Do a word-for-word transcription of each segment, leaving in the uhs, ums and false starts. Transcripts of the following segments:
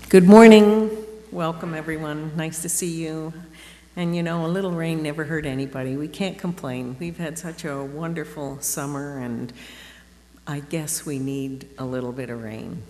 Good morning. Welcome, everyone. Nice to see you. And you know, a little rain never hurt anybody. We can't complain. We've had such a wonderful summer, and I guess we need a little bit of rain.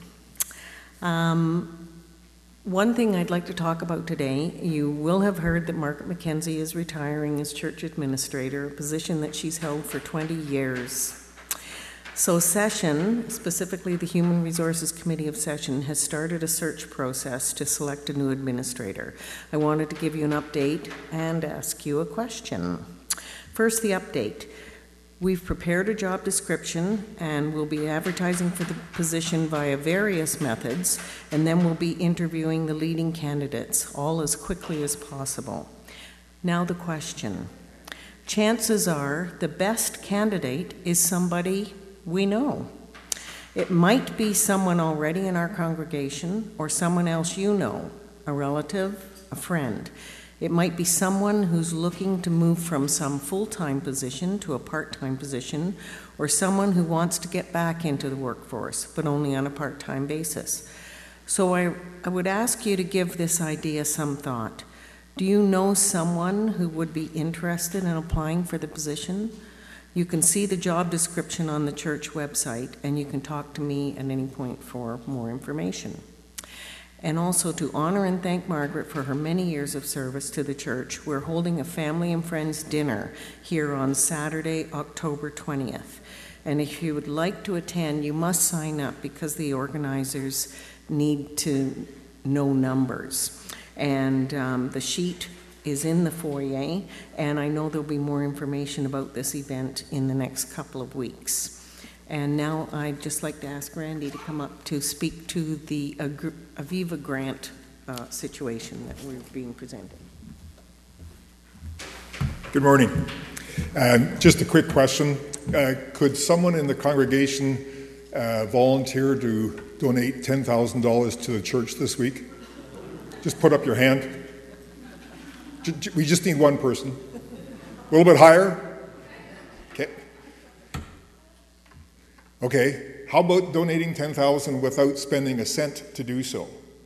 Um, one thing I'd like to talk about today, you will have heard that Margaret McKenzie is retiring as church administrator, a position that she's held for twenty years. So Session, specifically the Human Resources Committee of Session, has started a search process to select a new administrator. I wanted to give you an update and ask you a question. First, the update. We've prepared a job description and we'll be advertising for the position via various methods, and then we'll be interviewing the leading candidates, all as quickly as possible. Now the question. Chances are the best candidate is somebody we know. It might be someone already in our congregation or someone else you know, a relative, a friend. It might be someone who's looking to move from some full-time position to a part-time position, or someone who wants to get back into the workforce, but only on a part-time basis. So I, I would ask you to give this idea some thought. Do you know someone who would be interested in applying for the position? You can see the job description on the church website, and you can talk to me at any point for more information. And also to honor and thank Margaret for her many years of service to the church, we're holding a family and friends dinner here on Saturday, October twentieth. And if you would like to attend, you must sign up because the organizers need to know numbers. And um, the sheet is in the foyer, and I know there'll be more information about this event in the next couple of weeks. And now I'd just like to ask Randy to come up to speak to the Aviva grant uh, situation that we're being presented. Good morning. Um, just a quick question. Uh, could someone in the congregation uh, volunteer to donate ten thousand dollars to the church this week? Just put up your hand. We just need one person. A little bit higher? Okay. Okay. How about donating ten thousand dollars without spending a cent to do so?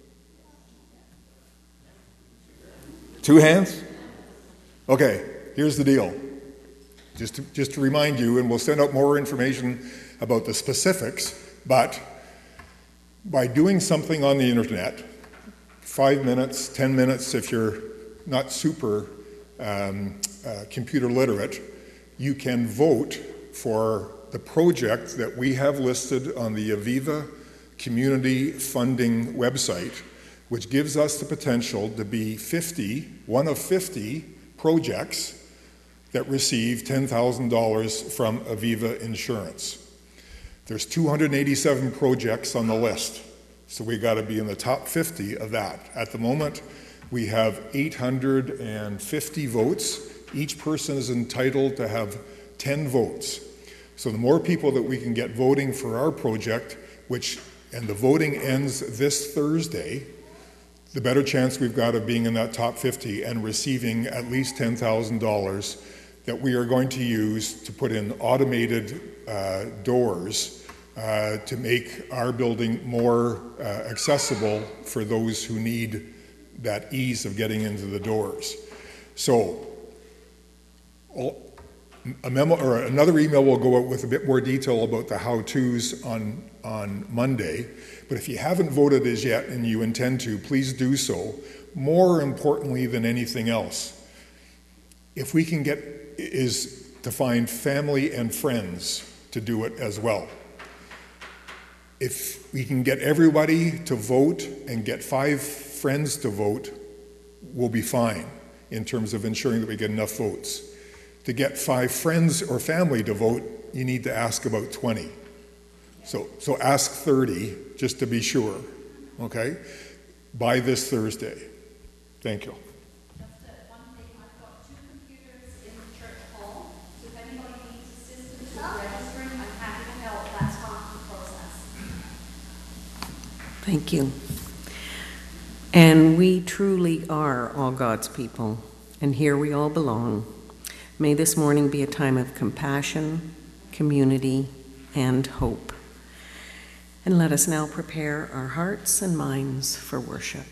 Two hands? Okay. Here's the deal. Just to, just to remind you, and we'll send out more information about the specifics, but by doing something on the internet, five minutes, ten minutes if you're not super um, uh, computer literate, you can vote for the project that we have listed on the Aviva Community Funding website, which gives us the potential to be fifty, one of fifty projects that receive ten thousand dollars from Aviva Insurance. There's two hundred eighty-seven projects on the list, so we got to be in the top fifty of that. At the moment, we have eight hundred fifty votes. Each person is entitled to have ten votes. So the more people that we can get voting for our project, which, and the voting ends this Thursday, the better chance we've got of being in that top fifty and receiving at least ten thousand dollars that we are going to use to put in automated uh, doors uh, to make our building more uh, accessible for those who need that ease of getting into the doors. So a memo or another email will go out with a bit more detail about the how-tos on, on Monday, but if you haven't voted as yet and you intend to, please do so. More importantly than anything else, if we can get, is to find family and friends to do it as well. If we can get everybody to vote and get five friends to vote, we'll be fine in terms of ensuring that we get enough votes. To get five friends or family to vote, you need to ask about twenty. So, so ask thirty just to be sure, okay? By this Thursday. Thank you. Just uh, one thing, I've got two computers in the church hall, so if anybody needs assistance with registering, I'm happy to help. That's half the process. Thank you. And we truly are all God's people, and here we all belong. May this morning be a time of compassion, community, and hope. And let us now prepare our hearts and minds for worship.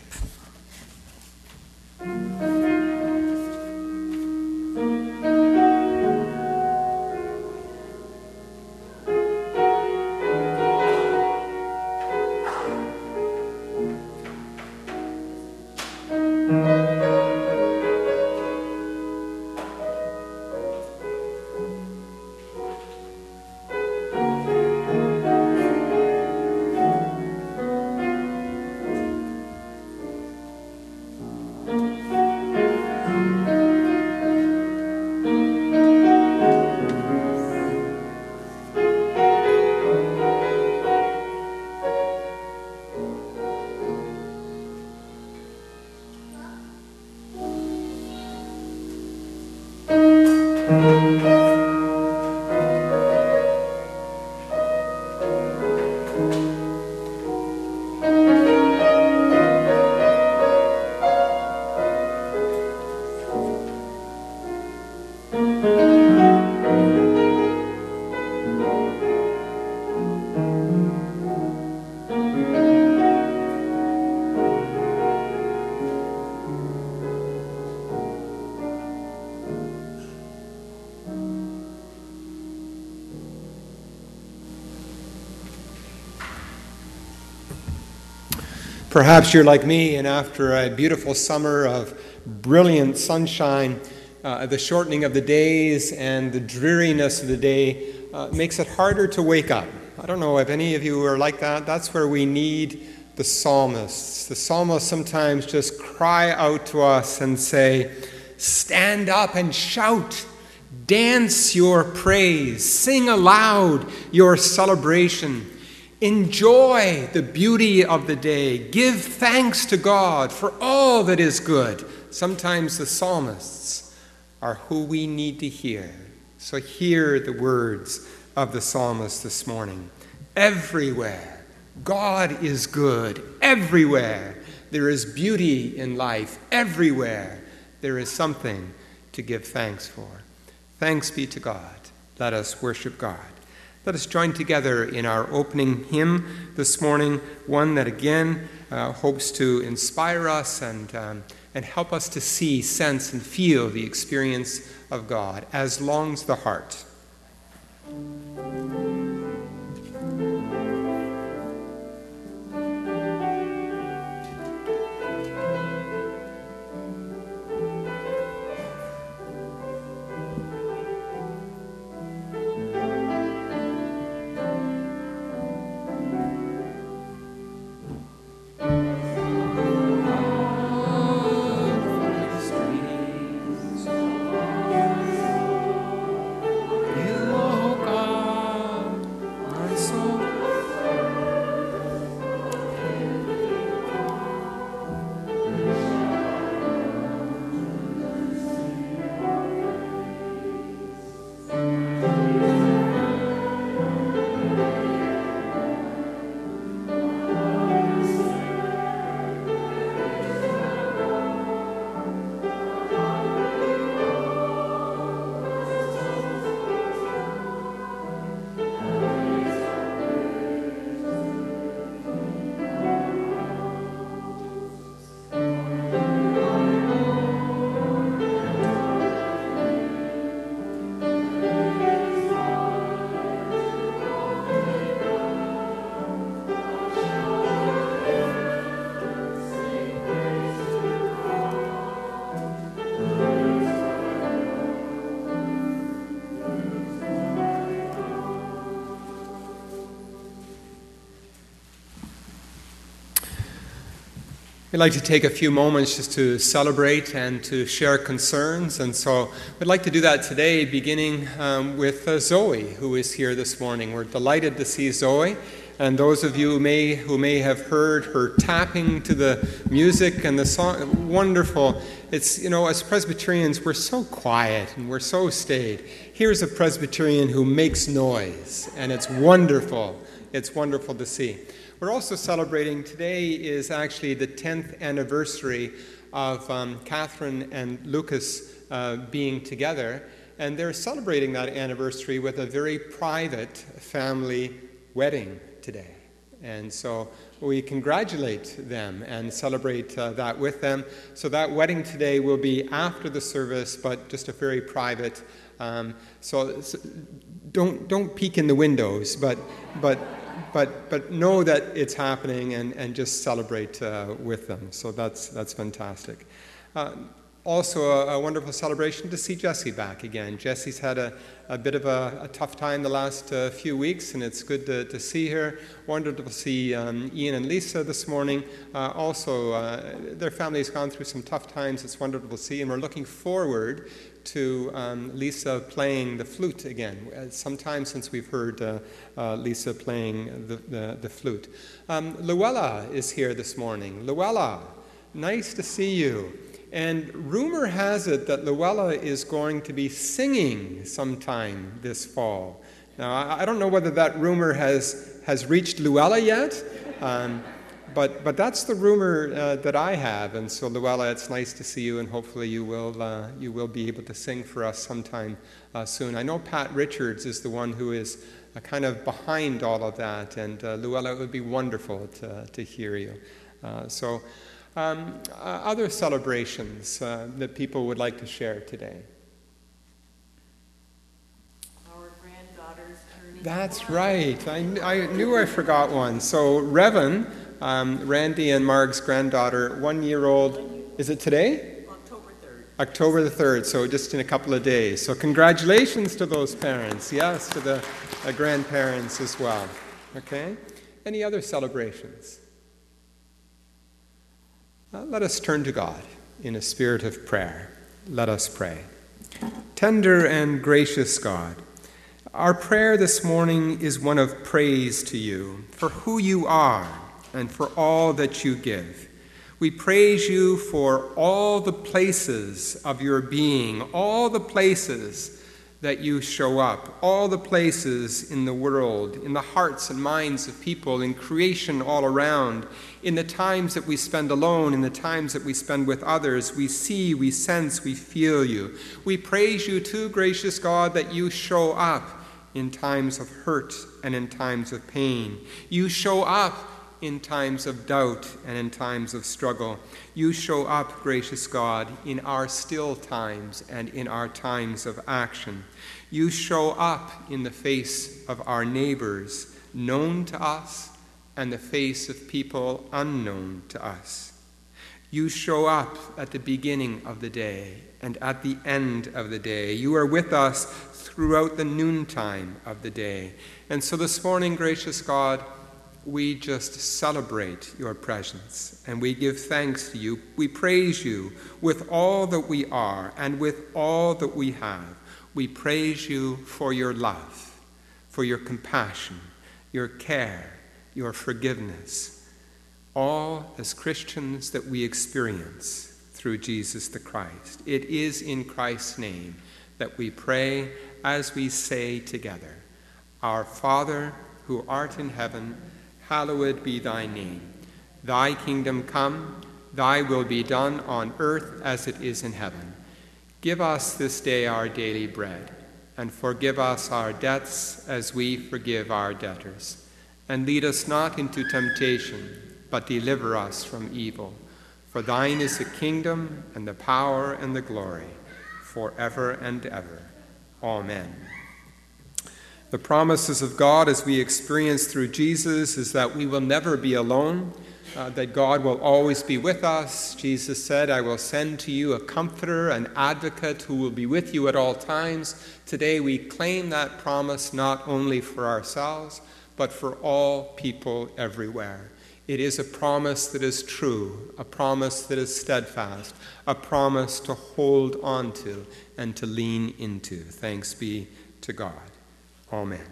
Perhaps you're like me, and after a beautiful summer of brilliant sunshine, uh, the shortening of the days and the dreariness of the day uh, makes it harder to wake up. I don't know if any of you are like that. That's where we need the psalmists. The psalmists sometimes just cry out to us and say, "Stand up and shout. Dance your praise. Sing aloud your celebration. Enjoy the beauty of the day. Give thanks to God for all that is good." Sometimes the psalmists are who we need to hear. So hear the words of the psalmist this morning. Everywhere, God is good. Everywhere, there is beauty in life. Everywhere, there is something to give thanks for. Thanks be to God. Let us worship God. Let us join together in our opening hymn this morning, one that again uh, hopes to inspire us and, um, and help us to see, sense, and feel the experience of God, As Longs the Heart. We'd like to take a few moments just to celebrate and to share concerns, and so we'd like to do that today, beginning um, with uh, Zoe, who is here this morning. We're delighted to see Zoe, and those of you who may, who may have heard her tapping to the music and the song, wonderful. It's, you know, as Presbyterians, we're so quiet and we're so staid. Here's a Presbyterian who makes noise, and it's wonderful. It's wonderful to see. We're also celebrating, today is actually the tenth anniversary of um, Catherine and Lucas uh, being together, and they're celebrating that anniversary with a very private family wedding today. And so we congratulate them and celebrate uh, that with them. So that wedding today will be after the service, but just a very private. Um, so, so don't don't peek in the windows, but but but but know that it's happening, and, and just celebrate uh, with them. So that's that's fantastic. Uh, Also, a, a wonderful celebration to see Jessie back again. Jessie's had a, a bit of a, a tough time the last uh, few weeks, and it's good to, to see her. Wonderful to see um, Ian and Lisa this morning. Uh, also, uh, their family's gone through some tough times. It's wonderful to see, and we're looking forward to um, Lisa playing the flute again. It's some time since we've heard uh, uh, Lisa playing the, the, the flute. Um, Luella is here this morning. Luella, nice to see you. And rumor has it that Luella is going to be singing sometime this fall. Now, I, I don't know whether that rumor has, has reached Luella yet, um, but, but that's the rumor uh, that I have. And so, Luella, it's nice to see you, and hopefully you will, uh, you will be able to sing for us sometime uh, soon. I know Pat Richards is the one who is uh, kind of behind all of that, and uh, Luella, it would be wonderful to, to hear you. Uh, so. Um, uh, other celebrations uh, that people would like to share today? Our granddaughter's turning. That's right. I, kn- I knew I forgot one. So Revan, um, Randy and Marg's granddaughter, one-year-old, is it today? October third. October the third, so just in a couple of days. So congratulations to those parents. Yes, to the uh, grandparents as well. Okay? Any other celebrations? Uh, let us turn to God in a spirit of prayer. Let us pray. Tender and gracious God, our prayer this morning is one of praise to you for who you are and for all that you give. We praise you for all the places of your being, all the places that you show up, all the places in the world, in the hearts and minds of people, in creation all around, in the times that we spend alone, in the times that we spend with others. We see, we sense, we feel you. We praise you too, gracious God, that you show up in times of hurt and in times of pain. You show up in times of doubt and in times of struggle. You show up, gracious God, in our still times and in our times of action. You show up in the face of our neighbors, known to us, and the face of people unknown to us. You show up at the beginning of the day and at the end of the day. You are with us throughout the noontime of the day. And so this morning, gracious God, we just celebrate your presence, and we give thanks to you. We praise you with all that we are and with all that we have. We praise you for your love, for your compassion, your care, your forgiveness, all as Christians that we experience through Jesus the Christ. It is in Christ's name that we pray as we say together, Our Father, who art in heaven, hallowed be thy name. Thy kingdom come, thy will be done on earth as it is in heaven. Give us this day our daily bread, and forgive us our debts as we forgive our debtors. And lead us not into temptation, but deliver us from evil. For thine is the kingdom, and the power, and the glory, forever and ever. Amen. The promises of God as we experience through Jesus is that we will never be alone, uh, that God will always be with us. Jesus said, I will send to you a comforter, an advocate who will be with you at all times. Today we claim that promise not only for ourselves, but for all people everywhere. It is a promise that is true, a promise that is steadfast, a promise to hold on to and to lean into. Thanks be to God. Amen.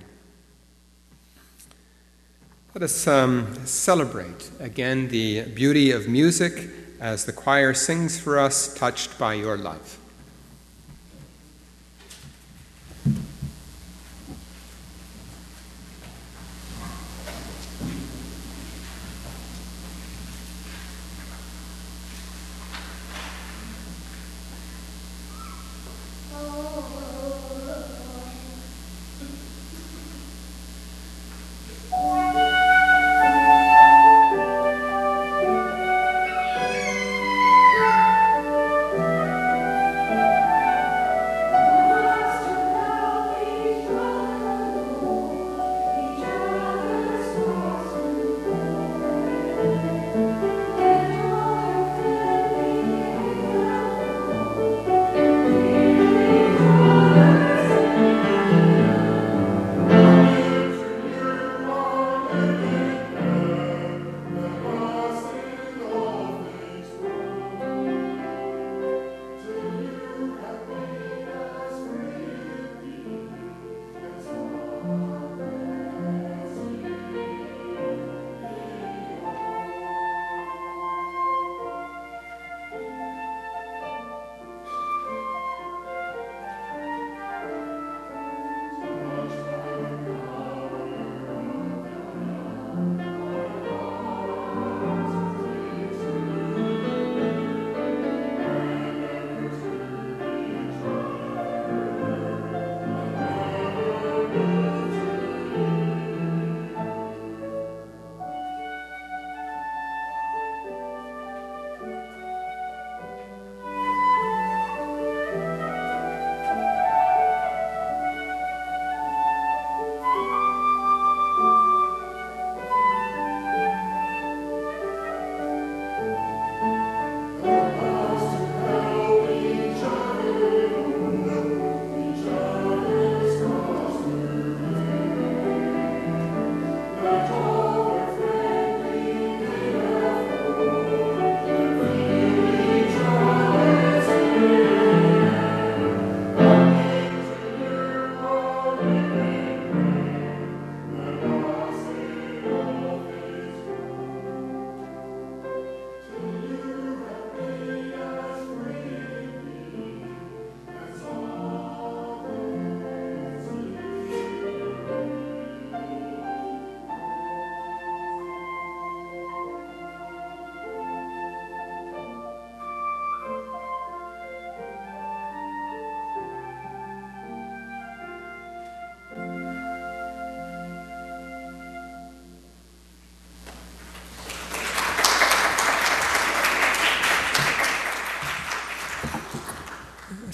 Let us um, celebrate again the beauty of music as the choir sings for us, Touched by Your Love. Oh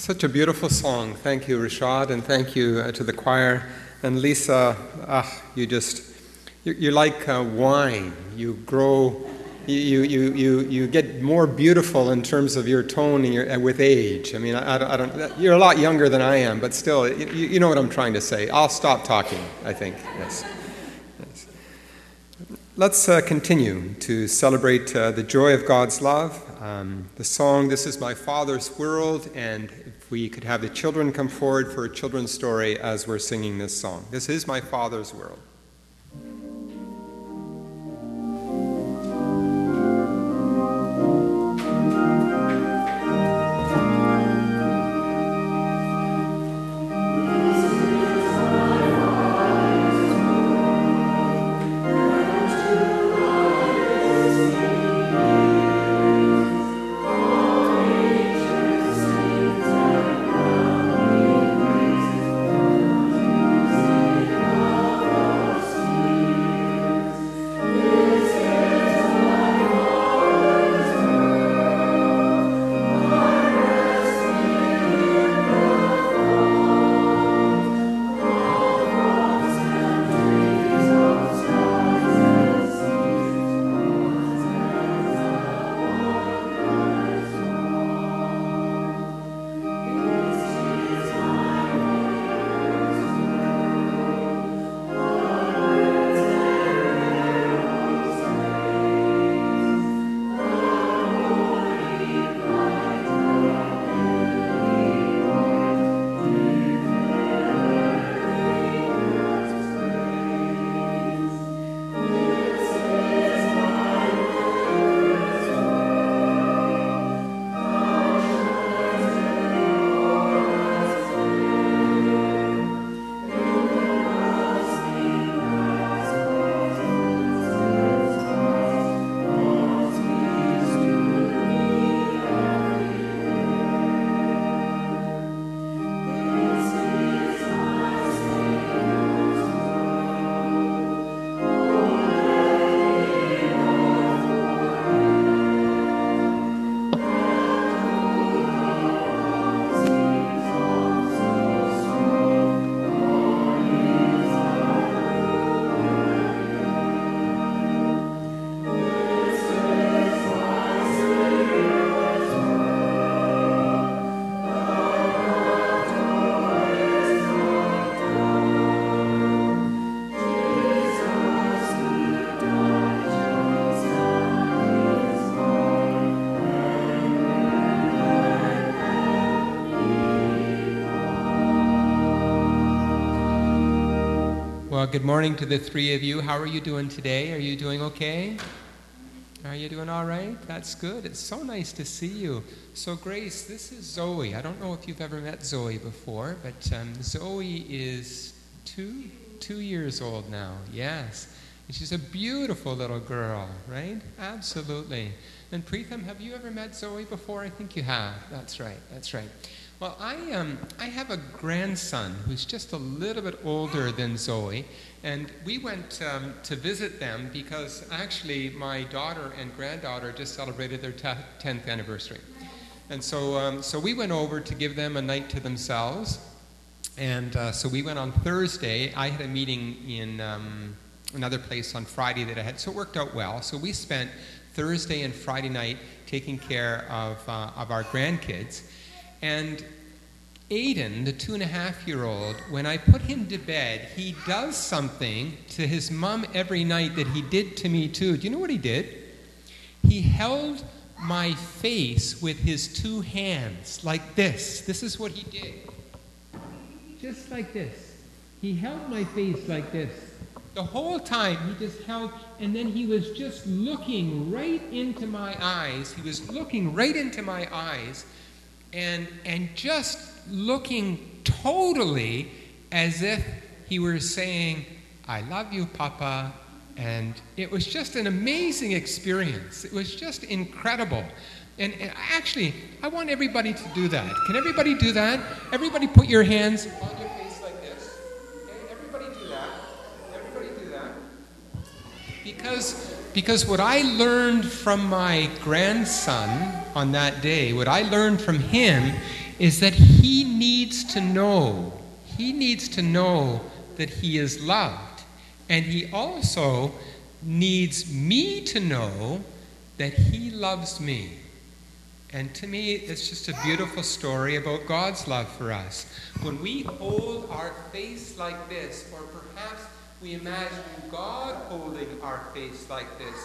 Such a beautiful song. Thank you, Rashad, and thank you uh, to the choir. And Lisa, ah, you just, you're, you're like uh, wine. You grow, you, you, you, you get more beautiful in terms of your tone and your, uh, with age. I mean, I, I, don't, I don't, you're a lot younger than I am, but still, you, you know what I'm trying to say. I'll stop talking, I think, yes. yes. Let's uh, continue to celebrate uh, the joy of God's love. Um, the song, This Is My Father's World, and if we could have the children come forward for a children's story as we're singing this song. This is my Father's world. Well, good morning to the three of you. How are you doing today? Are you doing okay? Are you doing all right? That's good. It's so nice to see you. So, Grace, this is Zoe. I don't know if you've ever met Zoe before, but um, Zoe is two, two years old now. Yes. And she's a beautiful little girl, right? Absolutely. And Preetham, have you ever met Zoe before? I think you have. That's right. That's right. Well, I um I have a grandson who's just a little bit older than Zoe, and we went um, to visit them because actually my daughter and granddaughter just celebrated their tenth anniversary, and so um, so we went over to give them a night to themselves, and uh, so we went on Thursday. I had a meeting in um, another place on Friday that I had, so it worked out well. So we spent Thursday and Friday night taking care of uh, of our grandkids. And Aiden, the two and a half year old, when I put him to bed, he does something to his mom every night that he did to me too. Do you know what he did? He held my face with his two hands like this. This is what he did. Just like this. He held my face like this. The whole time he just held, and then he was just looking right into my eyes. He was looking right into my eyes. And, and just looking totally as if he were saying, I love you, Papa. And it was just an amazing experience. It was just incredible. And, and actually, I want everybody to do that. Can everybody do that? Everybody put your hands on your face like this. Okay? Everybody do that. Everybody do that. Because, because what I learned from my grandson on that day, what I learned from him is that he needs to know, he needs to know that he is loved. And he also needs me to know that he loves me. And to me, it's just a beautiful story about God's love for us. When we hold our face like this, or perhaps we imagine God holding our face like this,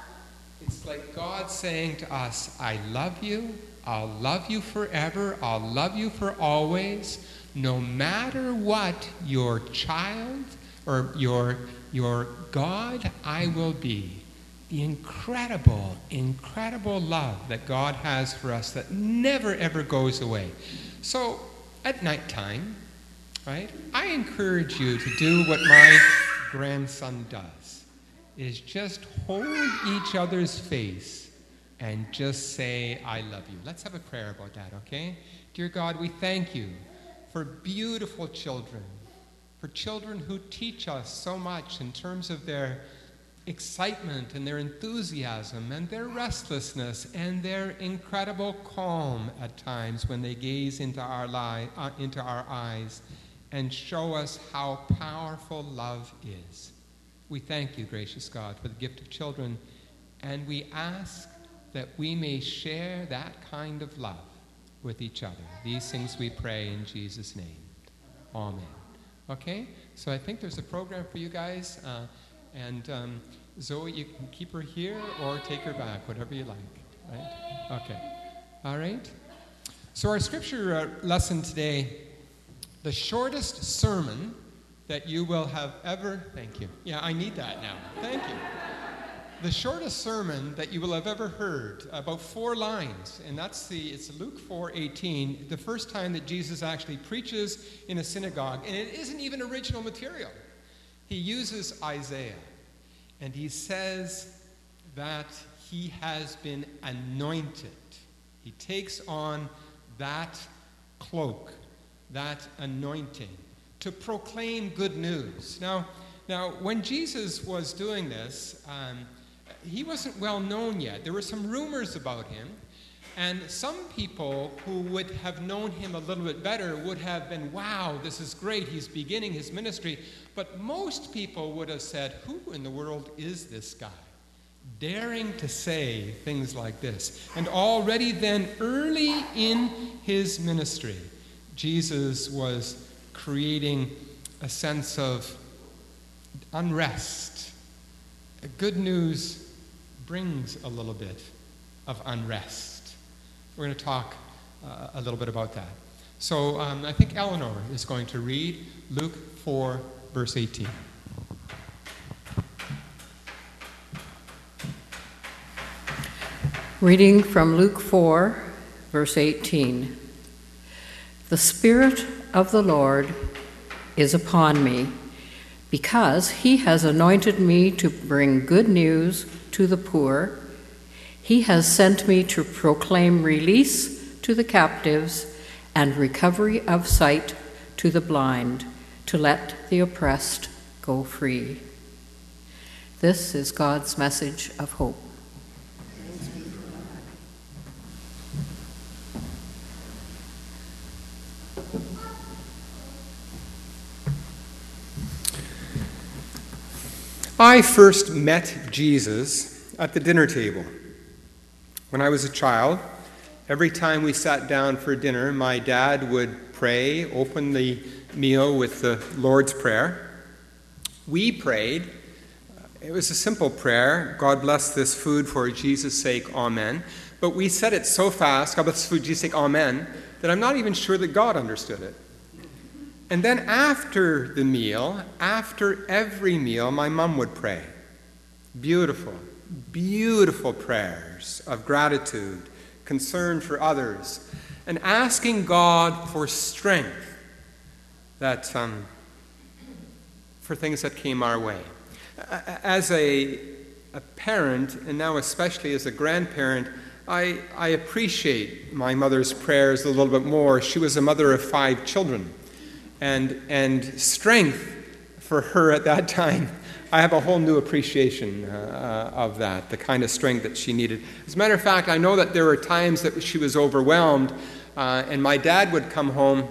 it's like God saying to us, I love you, I'll love you forever, I'll love you for always, no matter what your child or your, your God I will be. The incredible, incredible love that God has for us that never, ever goes away. So, at nighttime, right, I encourage you to do what my grandson does, is just hold each other's face and just say, I love you. Let's have a prayer about that, okay? Dear God, we thank you for beautiful children, for children who teach us so much in terms of their excitement and their enthusiasm and their restlessness and their incredible calm at times when they gaze into our li- uh, into our eyes and show us how powerful love is. We thank you, gracious God, for the gift of children, and we ask that we may share that kind of love with each other. These things we pray in Jesus' name. Amen. Okay? So I think there's a program for you guys. Uh, And um, Zoe, you can keep her here or take her back, whatever you like, right? Okay. All right? So our scripture uh, lesson today, the shortest sermon that you will have ever, thank you. Yeah, I need that now. Thank you. The shortest sermon that you will have ever heard, about four lines, and that's the, it's Luke four eighteen, the first time that Jesus actually preaches in a synagogue, and it isn't even original material. He uses Isaiah, and he says that he has been anointed. He takes on that cloak, that anointing, to proclaim good news. Now, now when Jesus was doing this, um, he wasn't well known yet. There were some rumors about him. And some people who would have known him a little bit better would have been, wow, this is great, he's beginning his ministry. But most people would have said, who in the world is this guy? Daring to say things like this. And already then, early in his ministry, Jesus was creating a sense of unrest. Good news brings a little bit of unrest. We're going to talk uh, a little bit about that. So um, I think Eleanor is going to read Luke four, verse eighteen. Reading from Luke four, verse eighteen. The Spirit of the Lord is upon me, because he has anointed me to bring good news to the poor. He has sent me to proclaim release to the captives and recovery of sight to the blind, to let the oppressed go free. This is God's message of hope. I first met Jesus at the dinner table. When I was a child, every time we sat down for dinner, my dad would pray, open the meal with the Lord's Prayer. We prayed. It was a simple prayer, God bless this food for Jesus' sake, amen. But we said it so fast, God bless this food for Jesus' sake, amen, that I'm not even sure that God understood it. And then after the meal, after every meal, my mom would pray. Beautiful, beautiful prayers of gratitude, concern for others, and asking God for strength that um, for things that came our way. As a, a parent, and now especially as a grandparent, I, I appreciate my mother's prayers a little bit more. She was a mother of five children. And, and strength for her at that time I have a whole new appreciation uh, of that, the kind of strength that she needed. As a matter of fact, I know that there were times that she was overwhelmed, uh, and my dad would come home,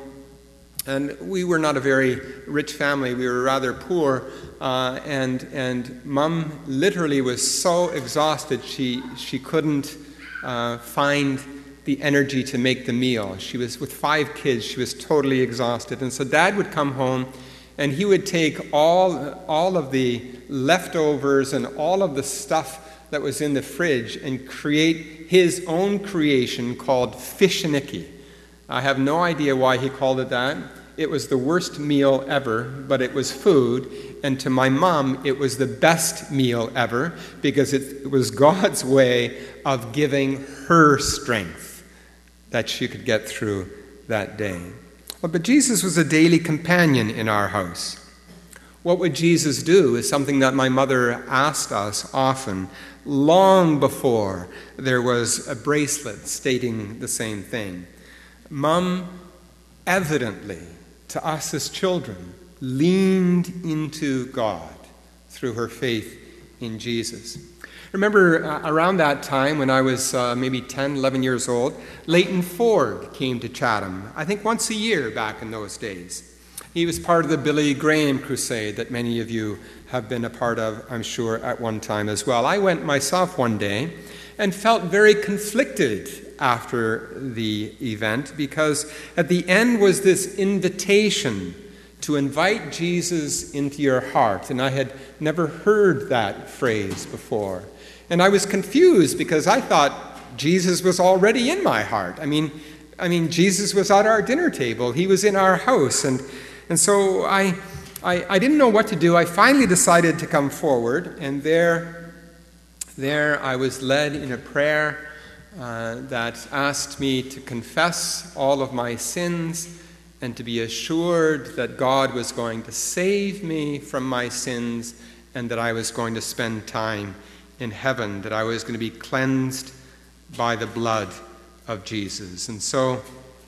and we were not a very rich family. We were rather poor, uh, and and Mom literally was so exhausted she she couldn't uh, find the energy to make the meal. She was with five kids. She was totally exhausted, and so Dad would come home, and he would take all all of the leftovers and all of the stuff that was in the fridge and create his own creation called Fishinicky. I have no idea why he called it that. It was the worst meal ever, but it was food. And to my mom, it was the best meal ever because it was God's way of giving her strength that she could get through that day. Well, but Jesus was a daily companion in our house. What would Jesus do is something that my mother asked us often, long before there was a bracelet stating the same thing. Mom, evidently, to us as children, leaned into God through her faith in Jesus. I remember uh, around that time when I was uh, maybe ten, eleven years old, Leighton Ford came to Chatham, I think once a year back in those days. He was part of the Billy Graham crusade that many of you have been a part of, I'm sure, at one time as well. I went myself one day and felt very conflicted after the event because at the end was this invitation to invite Jesus into your heart. And I had never heard that phrase before. And I was confused because I thought Jesus was already in my heart. I mean, I mean, Jesus was at our dinner table. He was in our house. And, and so I, I, I didn't know what to do. I finally decided to come forward. And there, there I was led in a prayer uh, that asked me to confess all of my sins and to be assured that God was going to save me from my sins and that I was going to spend time in heaven, that I was going to be cleansed by the blood of Jesus. And so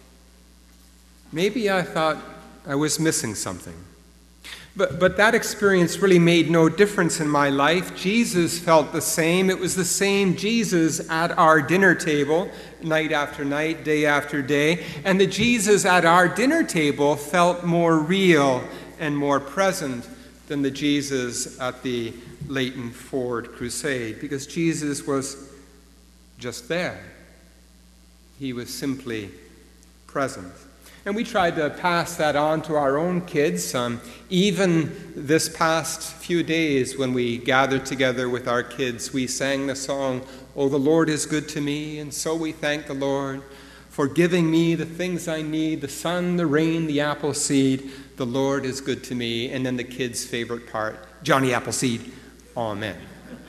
maybe I thought I was missing something. But, but that experience really made no difference in my life. Jesus felt the same. It was the same Jesus at our dinner table, night after night, day after day. And the Jesus at our dinner table felt more real and more present than the Jesus at the Leighton Ford crusade, because Jesus was just there. He was simply present. And we tried to pass that on to our own kids. Um, even this past few days when we gathered together with our kids, we sang the song, "Oh, the Lord is good to me, and so we thank the Lord for giving me the things I need, the sun, the rain, the apple seed. The Lord is good to me." And then the kids' favorite part, "Johnny Appleseed, amen."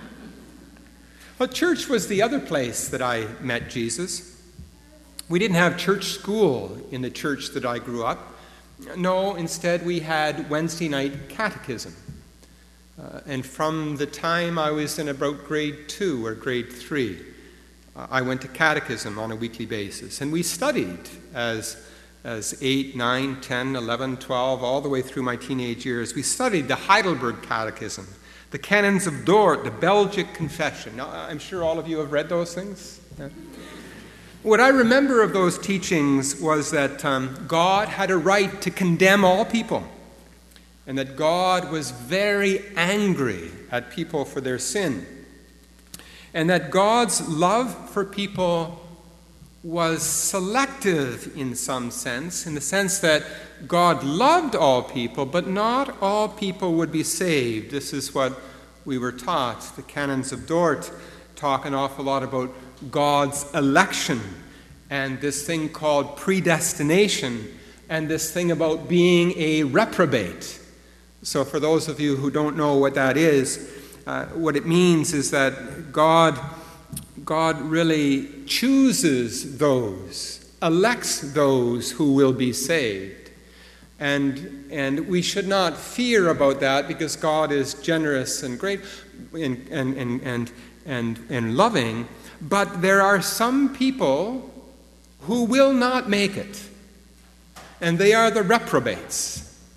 But church was the other place that I met Jesus. We didn't have church school in the church that I grew up. No, instead we had Wednesday night catechism. Uh, and from the time I was in about grade two or grade three, uh, I went to catechism on a weekly basis. And we studied as, as eight, nine, ten, eleven, twelve, all the way through my teenage years. We studied the Heidelberg Catechism, the Canons of Dort, the Belgic Confession. Now, I'm sure all of you have read those things. Yeah. What I remember of those teachings was that um, God had a right to condemn all people, and that God was very angry at people for their sin, and that God's love for people was selective in some sense, in the sense that God loved all people, but not all people would be saved. This is what we were taught. The Canons of Dort talk an awful lot about God's election and this thing called predestination and this thing about being a reprobate. So for those of you who don't know what that is, uh, what it means is that God, God really chooses those, elects those who will be saved. And, and we should not fear about that because God is generous and great and, and, and, and, and, and loving. But there are some people who will not make it, and they are the reprobates.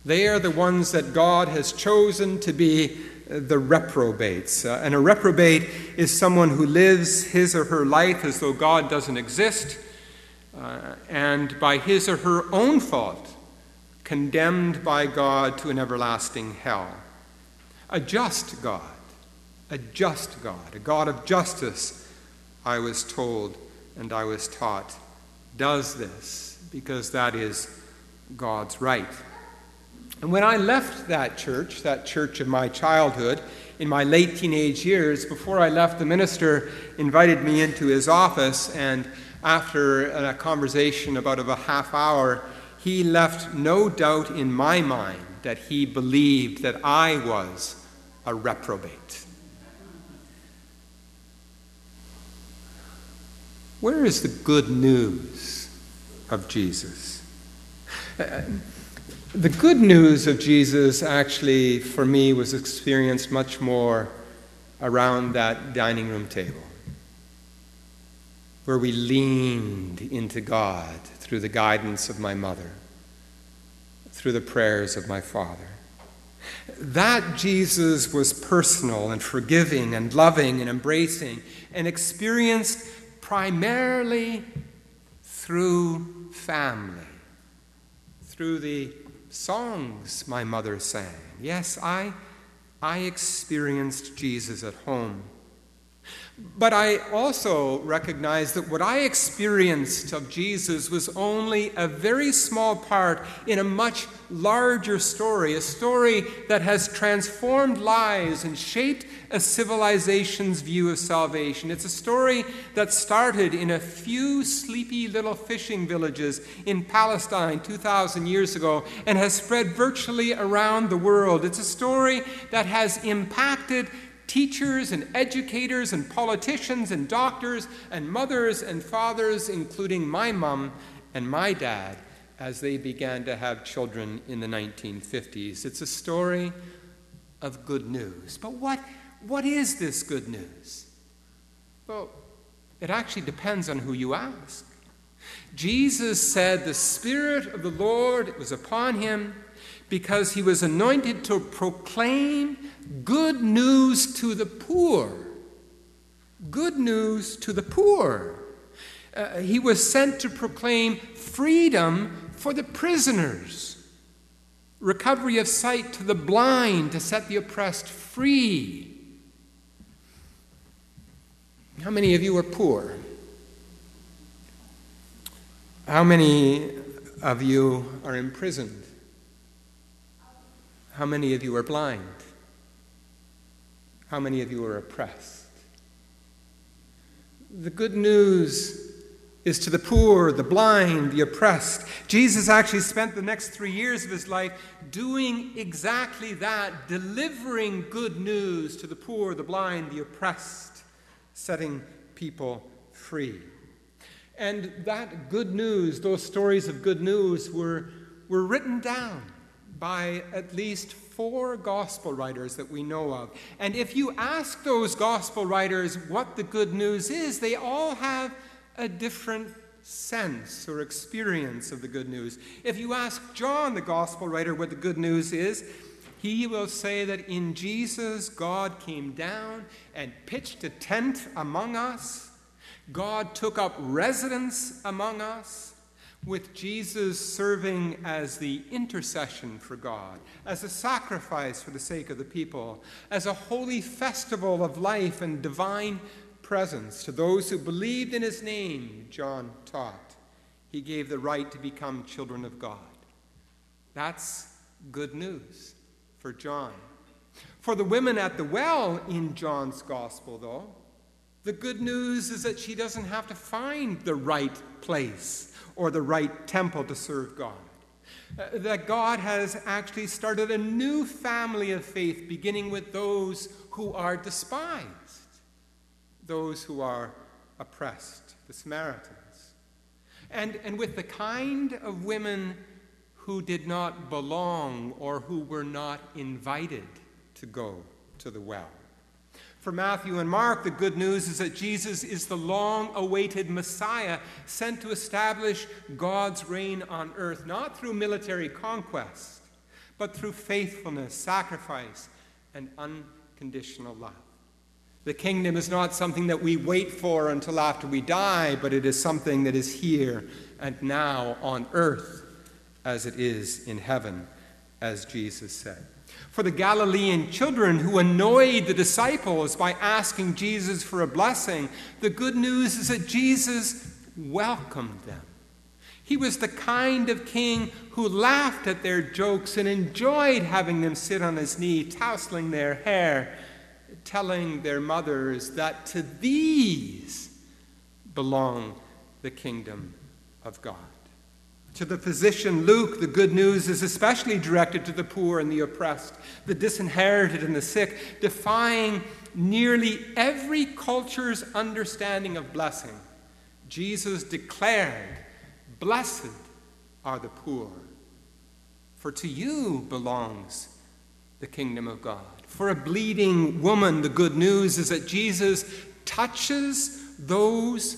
They are the ones that God has chosen to be the reprobates. Uh, and a reprobate is someone who lives his or her life as though God doesn't exist, uh, and by his or her own fault, condemned by God to an everlasting hell. A just God, a just God, a God of justice, I was told and I was taught, does this because that is God's right. And when I left that church, that church of my childhood, in my late teenage years, before I left, the minister invited me into his office, and after a conversation about a half hour, he left no doubt in my mind that he believed that I was a reprobate. Where is the good news of Jesus? Uh, The good news of Jesus actually, for me, was experienced much more around that dining room table, where we leaned into God through the guidance of my mother, through the prayers of my father. That Jesus was personal and forgiving and loving and embracing and experienced primarily through family, through the songs my mother sang. Yes, I, I experienced Jesus at home. But I also recognize that what I experienced of Jesus was only a very small part in a much larger story, a story that has transformed lives and shaped a civilization's view of salvation. It's a story that started in a few sleepy little fishing villages in Palestine two thousand years ago and has spread virtually around the world. It's a story that has impacted teachers and educators and politicians and doctors and mothers and fathers, including my mom and my dad, as they began to have children in the nineteen fifties. It's a story of good news. But what, what is this good news? Well, it actually depends on who you ask. Jesus said the Spirit of the Lord was upon him because he was anointed to proclaim good news to the poor. Good news to the poor. Uh, he was sent to proclaim freedom for the prisoners, recovery of sight to the blind, to set the oppressed free. How many of you are poor? How many of you are imprisoned? How many of you are blind? How many of you are oppressed? The good news is to the poor, the blind, the oppressed. Jesus actually spent the next three years of his life doing exactly that, delivering good news to the poor, the blind, the oppressed, setting people free. And that good news, those stories of good news were, were written down by at least four gospel writers that we know of. And if you ask those gospel writers what the good news is, they all have a different sense or experience of the good news. If you ask John, the gospel writer, what the good news is, he will say that in Jesus, God came down and pitched a tent among us. God took up residence among us, with Jesus serving as the intercession for God, as a sacrifice for the sake of the people, as a holy festival of life and divine presence to those who believed in his name, John taught. He gave the right to become children of God. That's good news for John. For the women at the well in John's gospel, though, the good news is that she doesn't have to find the right place or the right temple to serve God. Uh, that God has actually started a new family of faith, beginning with those who are despised, those who are oppressed, the Samaritans, and, and with the kind of women who did not belong or who were not invited to go to the well. For Matthew and Mark, the good news is that Jesus is the long-awaited Messiah sent to establish God's reign on earth, not through military conquest, but through faithfulness, sacrifice, and unconditional love. The kingdom is not something that we wait for until after we die, but it is something that is here and now on earth as it is in heaven, as Jesus said. For the Galilean children who annoyed the disciples by asking Jesus for a blessing, the good news is that Jesus welcomed them. He was the kind of king who laughed at their jokes and enjoyed having them sit on his knee, tousling their hair, telling their mothers that to these belonged the kingdom of God. To the physician Luke, the good news is especially directed to the poor and the oppressed, the disinherited and the sick, defying nearly every culture's understanding of blessing. Jesus declared, "Blessed are the poor, for to you belongs the kingdom of God." For a bleeding woman, the good news is that Jesus touches those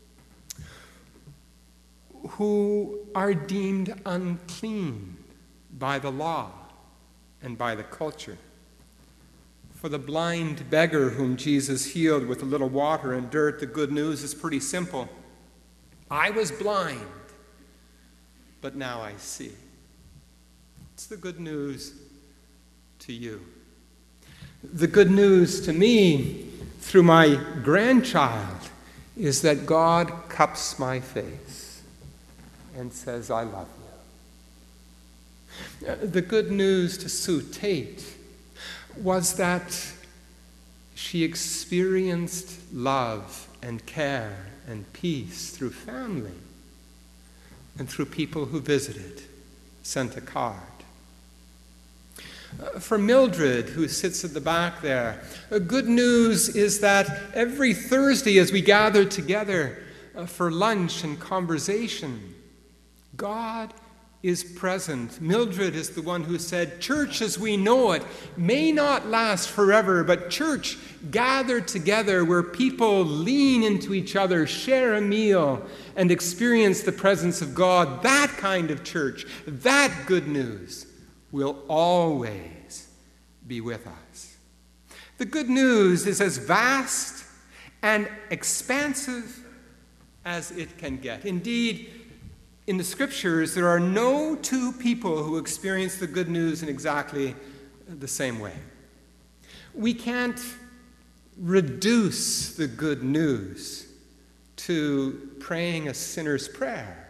who are deemed unclean by the law and by the culture. For the blind beggar whom Jesus healed with a little water and dirt, the good news is pretty simple. I was blind, but now I see. It's the good news to you. The good news to me through my grandchild is that God cups my face and says, "I love you." The good news to Sue Tate was that she experienced love and care and peace through family and through people who visited, sent a card. Uh, for Mildred, who sits at the back there, uh, good news is that every Thursday as we gather together uh, for lunch and conversation, God is present. Mildred is the one who said, "Church as we know it may not last forever, but church gathered together where people lean into each other, share a meal, and experience the presence of God, that kind of church, that good news will always be with us." The good news is as vast and expansive as it can get. Indeed, in the scriptures, there are no two people who experience the good news in exactly the same way. We can't reduce the good news to praying a sinner's prayer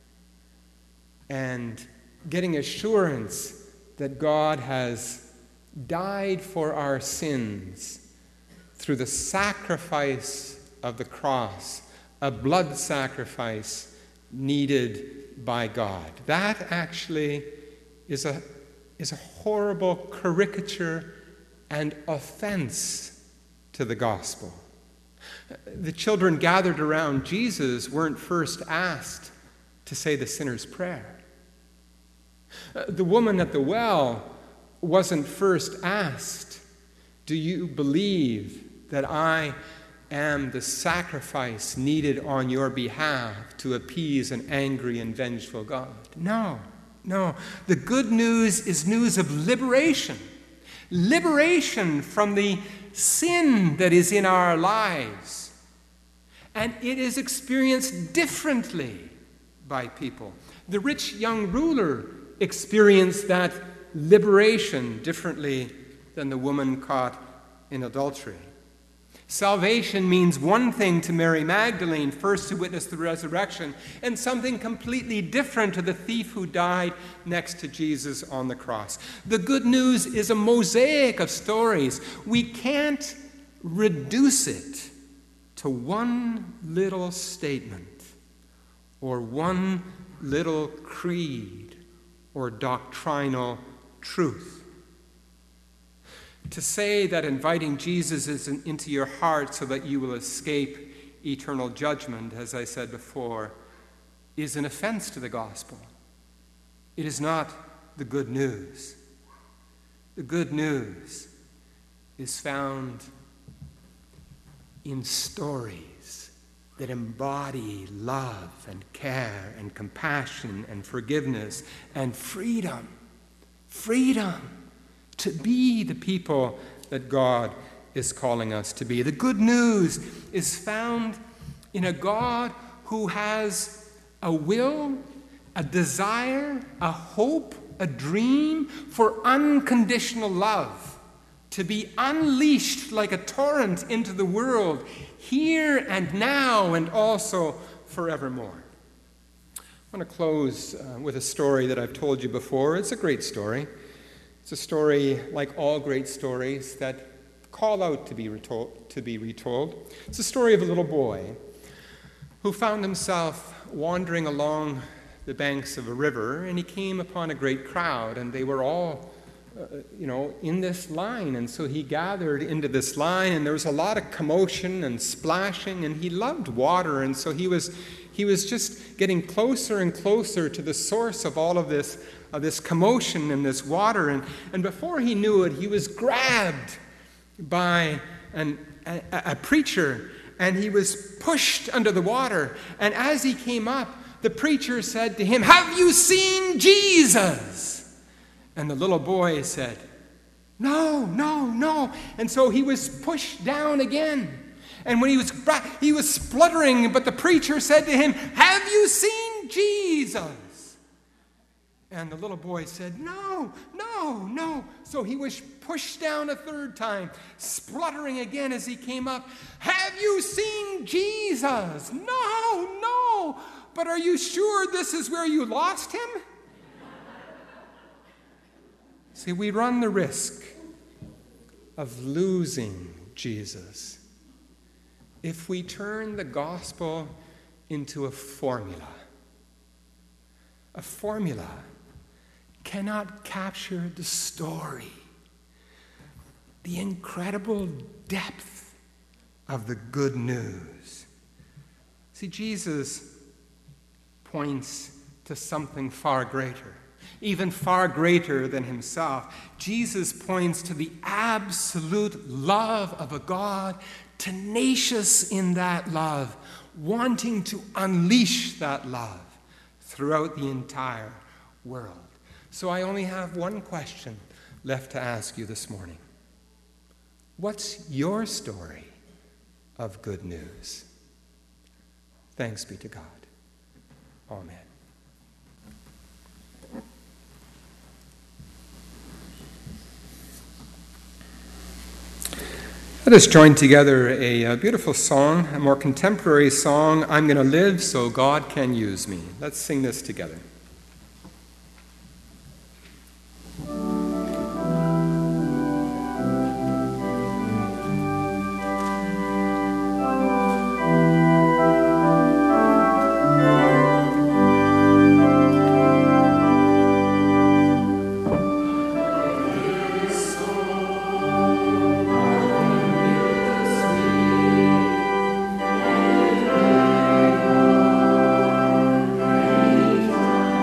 and getting assurance that God has died for our sins through the sacrifice of the cross, a blood sacrifice needed by God. That actually is a, is a horrible caricature and offense to the gospel. The children gathered around Jesus weren't first asked to say the sinner's prayer. The woman at the well wasn't first asked, "Do you believe that I am the sacrifice needed on your behalf to appease an angry and vengeful God?" No, no. The good news is news of liberation. Liberation from the sin that is in our lives. And it is experienced differently by people. The rich young ruler experienced that liberation differently than the woman caught in adultery. Salvation means one thing to Mary Magdalene, first to witness the resurrection, and something completely different to the thief who died next to Jesus on the cross. The good news is a mosaic of stories. We can't reduce it to one little statement or one little creed or doctrinal truth. To say that inviting Jesus is into your heart so that you will escape eternal judgment, as I said before, is an offense to the gospel. It is not the good news. The good news is found in stories that embody love and care and compassion and forgiveness and freedom freedom to be the people that God is calling us to be. The good news is found in a God who has a will, a desire, a hope, a dream for unconditional love, to be unleashed like a torrent into the world, here and now and also forevermore. I want to close uh, with a story that I've told you before. It's a great story. It's a story, like all great stories, that call out to be retold. To be retold. It's a story of a little boy who found himself wandering along the banks of a river, and he came upon a great crowd, and they were all, uh, you know, in this line. And so he gathered into this line, and there was a lot of commotion and splashing, and he loved water, and so he was he was just getting closer and closer to the source of all of this, of this commotion and this water. And, and before he knew it, he was grabbed by an, a, a preacher, and he was pushed under the water. And as he came up, the preacher said to him, "Have you seen Jesus?" And the little boy said, "No, no, no." And so he was pushed down again. And when he was back, he was spluttering, but the preacher said to him, "Have you seen Jesus?" And the little boy said, "No, no, no." So he was pushed down a third time, spluttering again as he came up. "Have you seen Jesus?" "No, no. But are you sure this is where you lost him?" See, we run the risk of losing Jesus if we turn the gospel into a formula. A formula cannot capture the story, the incredible depth of the good news. See, Jesus points to something far greater, even far greater than himself. Jesus points to the absolute love of a God, tenacious in that love, wanting to unleash that love throughout the entire world. So I only have one question left to ask you this morning. What's your story of good news? Thanks be to God. Amen. Let us join together a, a beautiful song, a more contemporary song, "I'm Going to Live So God Can Use Me." Let's sing this together. Thank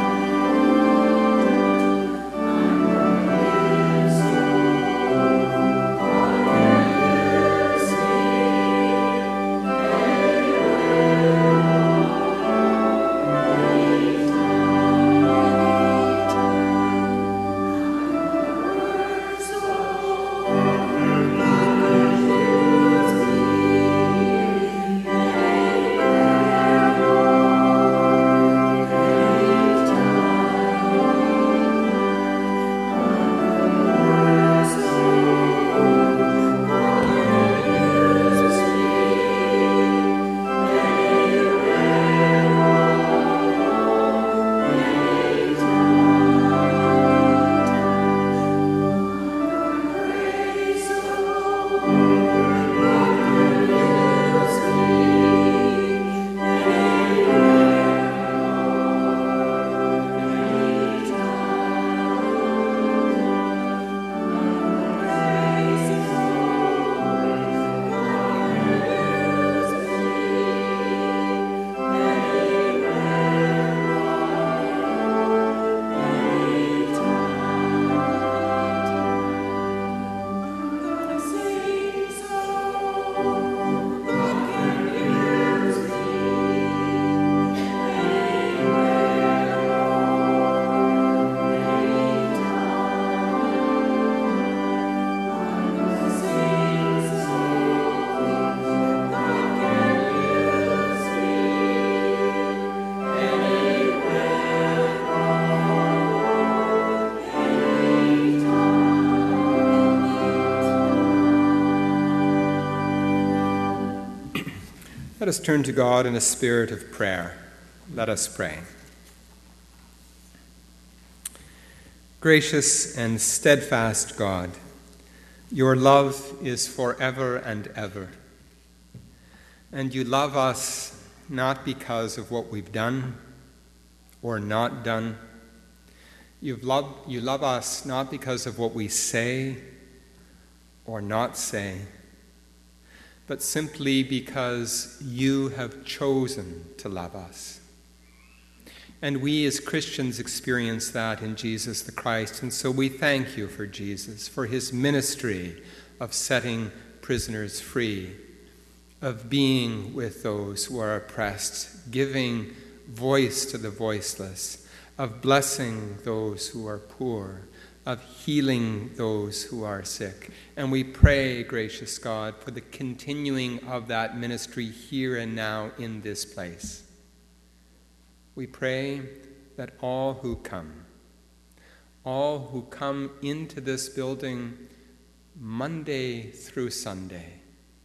Let us turn to God in a spirit of prayer. Let us pray. Gracious and steadfast God, your love is forever and ever. And you love us not because of what we've done or not done. You've loved, you love us not because of what we say or not say, but simply because you have chosen to love us. And we as Christians experience that in Jesus the Christ. And so we thank you for Jesus, for his ministry of setting prisoners free, of being with those who are oppressed, giving voice to the voiceless, of blessing those who are poor, of healing those who are sick. And we pray, gracious God, for the continuing of that ministry here and now in this place. We pray that all who come, all who come into this building Monday through Sunday,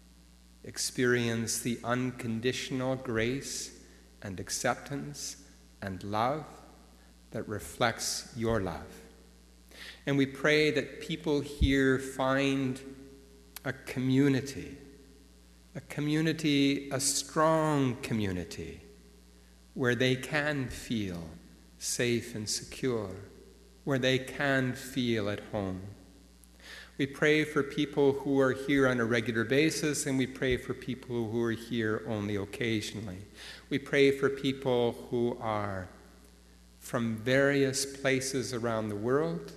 experience the unconditional grace and acceptance and love that reflects your love. And we pray that people here find a community, a community, a strong community, where they can feel safe and secure, where they can feel at home. We pray for people who are here on a regular basis, and we pray for people who are here only occasionally. We pray for people who are from various places around the world,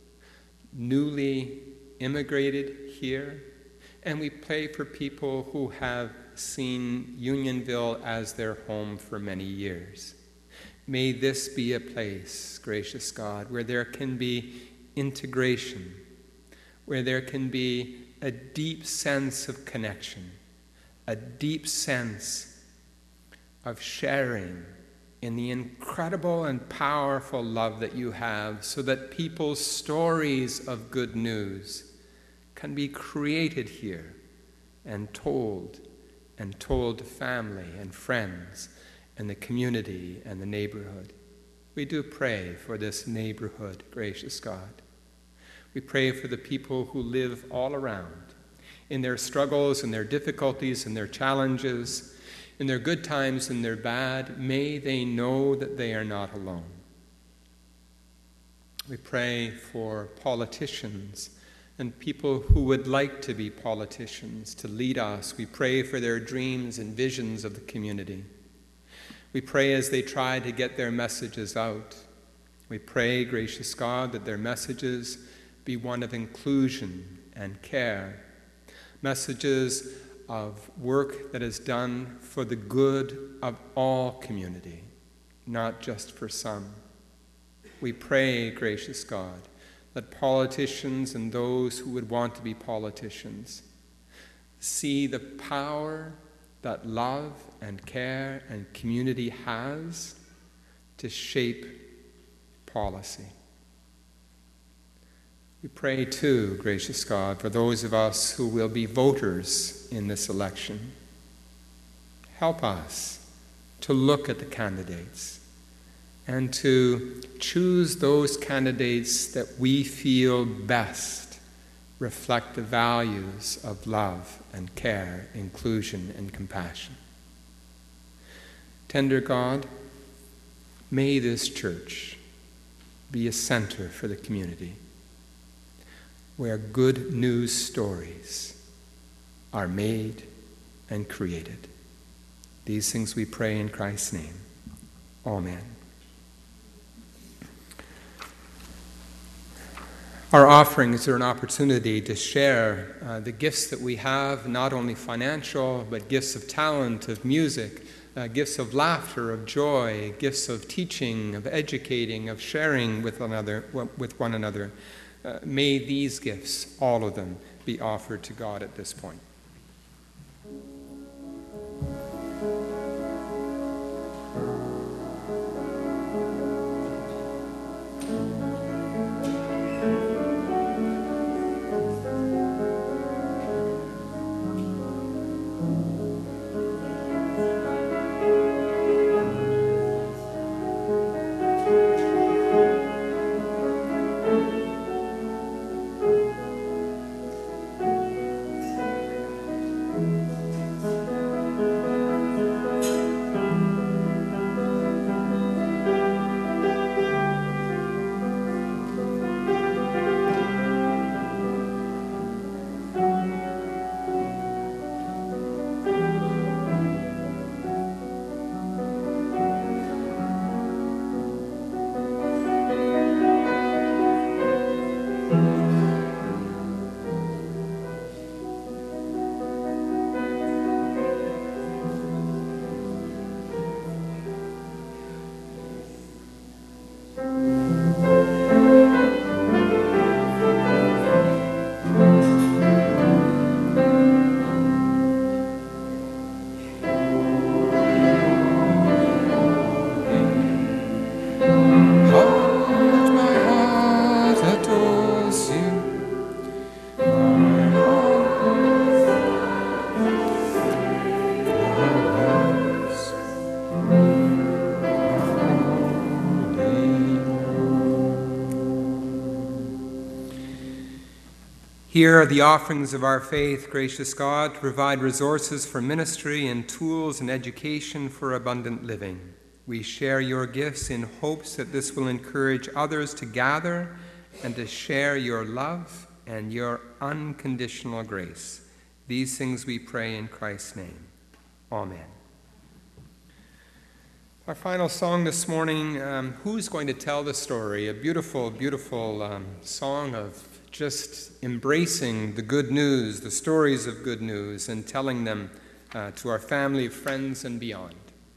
newly immigrated here, and we pray for people who have seen Unionville as their home for many years. May this be a place, gracious God, where there can be integration, where there can be a deep sense of connection, a deep sense of sharing in the incredible and powerful love that you have, so that people's stories of good news can be created here and told, and told to family and friends and the community and the neighborhood. We do pray for this neighborhood, gracious God. We pray for the people who live all around, in their struggles and their difficulties and their challenges, in their good times and their bad. May they know that they are not alone. We pray for politicians and people who would like to be politicians, to lead us. We pray for their dreams and visions of the community. We pray as they try to get their messages out. We pray, gracious God, that their messages be one of inclusion and care, messages of work that is done for the good of all community, not just for some. We pray, gracious God, that politicians and those who would want to be politicians see the power that love and care and community has to shape policy. We pray too, gracious God, for those of us who will be voters in this election. Help us to look at the candidates and to choose those candidates that we feel best reflect the values of love and care, inclusion and compassion. Tender God, may this church be a center for the community, where good news stories are made and created. These things we pray in Christ's name. Amen. Our offerings are an opportunity to share uh, the gifts that we have, not only financial, but gifts of talent, of music, uh, gifts of laughter, of joy, gifts of teaching, of educating, of sharing with one another. With one another. Uh, may these gifts, all of them, be offered to God at this point. Here are the offerings of our faith, gracious God, to provide resources for ministry and tools and education for abundant living. We share your gifts in hopes that this will encourage others to gather and to share your love and your unconditional grace. These things we pray in Christ's name. Amen. Our final song this morning, um, Who's Going to Tell the Story? A beautiful, beautiful um, song of just embracing the good news, the stories of good news, and telling them uh, to our family, friends, and beyond.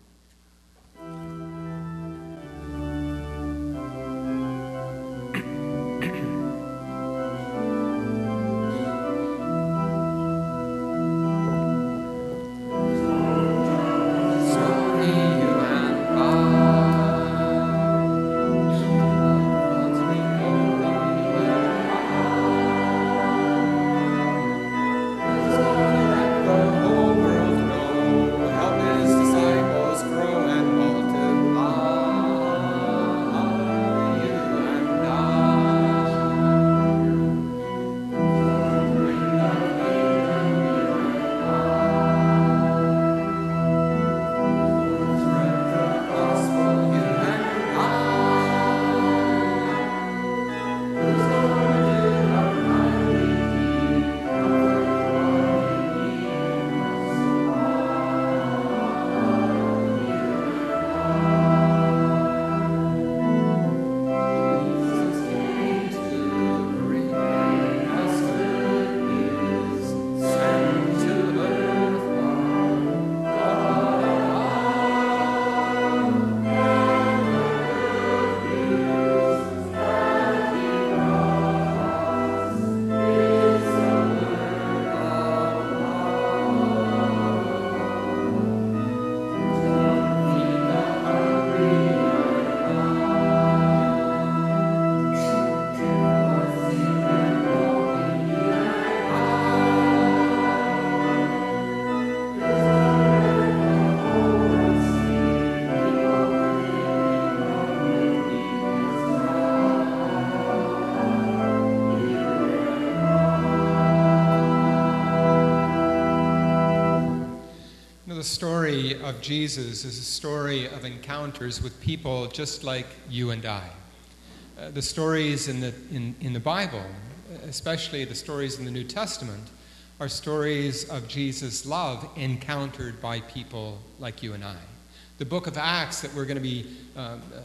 The story of Jesus is a story of encounters with people just like you and I. Uh, the stories in the, in, in the Bible, especially the stories in the New Testament, are stories of Jesus' love encountered by people like you and I. The book of Acts that we're going to be um, uh,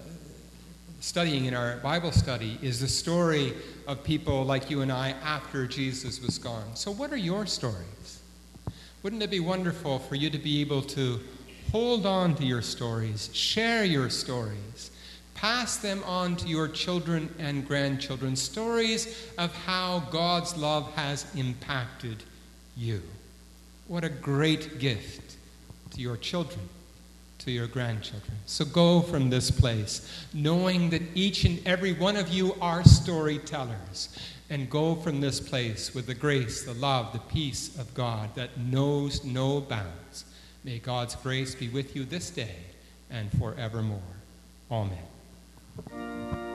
studying in our Bible study is the story of people like you and I after Jesus was gone. So what are your stories? Wouldn't it be wonderful for you to be able to hold on to your stories, share your stories, pass them on to your children and grandchildren, stories of how God's love has impacted you? What a great gift to your children, to your grandchildren. So go from this place knowing that each and every one of you are storytellers. And go from this place with the grace, the love, the peace of God that knows no bounds. May God's grace be with you this day and forevermore. Amen.